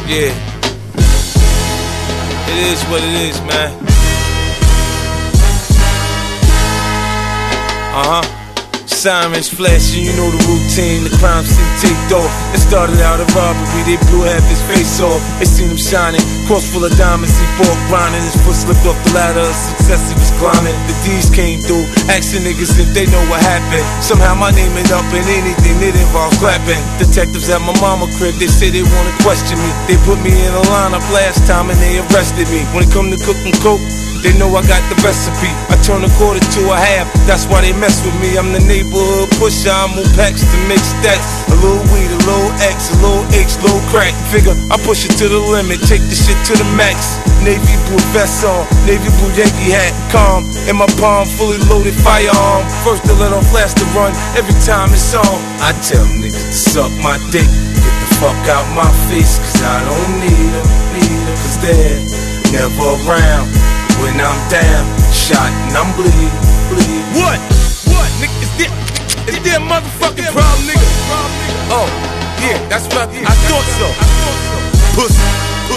Yeah. It is what it is, man. Sirens flashing, you know the routine. The crime scene taped off. It started out a robbery, they blew half his face off. They seen him shining, cross full of diamonds. He bought grinding, his foot slipped off the ladder of success he was climbing. The D's came through, asking niggas if they know what happened. Somehow my name ended up in anything that involves clapping. Detectives at my mama crib, they say they wanna question me. They put me in a lineup last time and they arrested me. When it come to cooking coke, they know I got the recipe. I turn a quarter to a half, that's why they mess with me. I'm the neighborhood pusher, I move packs to make stacks. A little weed, a little X, a little H, little crack. Figure, I push it to the limit, take the shit to the max. Navy blue vest on, navy blue Yankee hat. Calm, in my palm, fully loaded firearm. First to let off, last to run, every time it's on. I tell niggas to suck my dick, get the fuck out my face, cause I don't need them, cause they're never around. When I'm down, shot and I'm bleed. What? Nigga, is there a motherfucking problem, nigga? Oh, yeah, that's what I thought so. Pussy.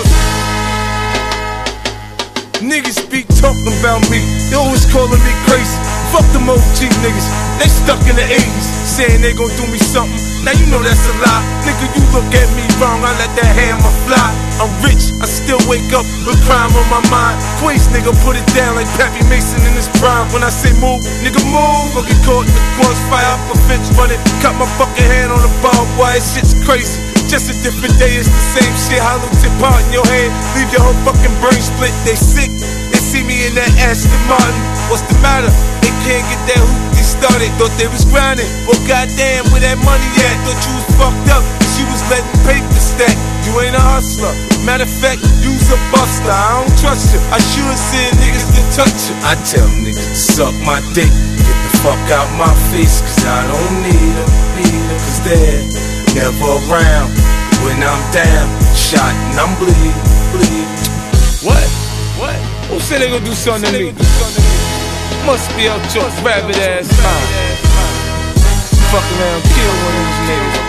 Niggas speak talking about me, they always calling me crazy. Fuck them OG niggas, they stuck in the 80s, saying they gon' do me something. Now you know that's a lie. Nigga, you look at me wrong, I let that hammer fly. I'm rich, I still wake up with crime on my mind. Queens nigga put it down like Pappy Mason in his prime. When I say move, nigga move, I'll get caught in the crossfire up a fence running. Cut my fucking hand on the barbed wire, shit's crazy. Just a different day, it's the same shit. Hollow tip part in your head, leave your whole fucking brain split. They sick, they see me in that Aston Martin. What's the matter? They can't get that hoopty started. Thought they was grinding, well goddamn, where that money at? Thought you was fucked up, cause you was letting paper stack. You ain't a hustler, matter of fact, you's a buster. I don't trust you, I should send niggas to touch you. I tell niggas to suck my dick, get the fuck out my face, cause I don't need them, cause they're never around. When I'm down, shot and I'm bleed. What? Who said they gon' do something to me? Must be out your rabbit ass mind. Fuck around, kill one of these niggas.